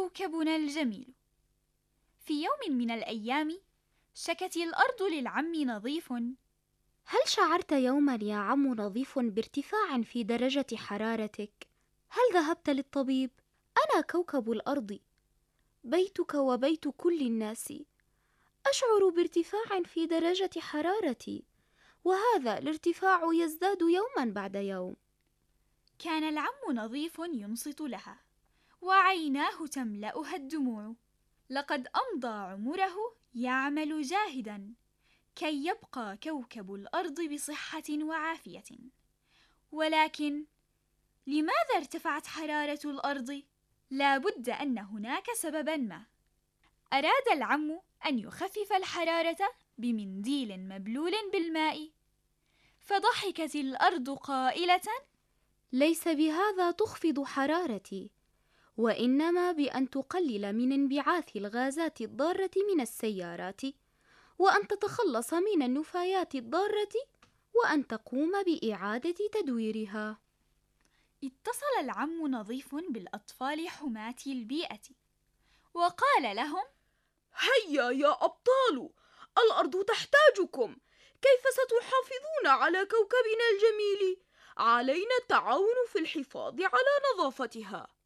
كوكبنا الجميل. في يوم من الأيام شكت الأرض للعم نظيف. هل شعرت يوما يا عم نظيف بارتفاع في درجة حرارتك؟ هل ذهبت للطبيب؟ أنا كوكب الأرض، بيتك وبيت كل الناس. أشعر بارتفاع في درجة حرارتي، وهذا الارتفاع يزداد يوما بعد يوم. كان العم نظيف ينصت لها وعيناه تملأها الدموع. لقد أمضى عمره يعمل جاهدا كي يبقى كوكب الأرض بصحة وعافية. ولكن لماذا ارتفعت حرارة الأرض؟ لا بد أن هناك سببا ما. أراد العم أن يخفف الحرارة بمنديل مبلول بالماء، فضحكت الأرض قائلة: ليس بهذا تخفض حرارتي، وإنما بأن تقلل من انبعاث الغازات الضارة من السيارات، وأن تتخلص من النفايات الضارة، وأن تقوم بإعادة تدويرها. اتصل العم نظيف بالأطفال حماة البيئة وقال لهم: هيا يا أبطال، الأرض تحتاجكم. كيف ستحافظون على كوكبنا الجميل؟ علينا التعاون في الحفاظ على نظافتها.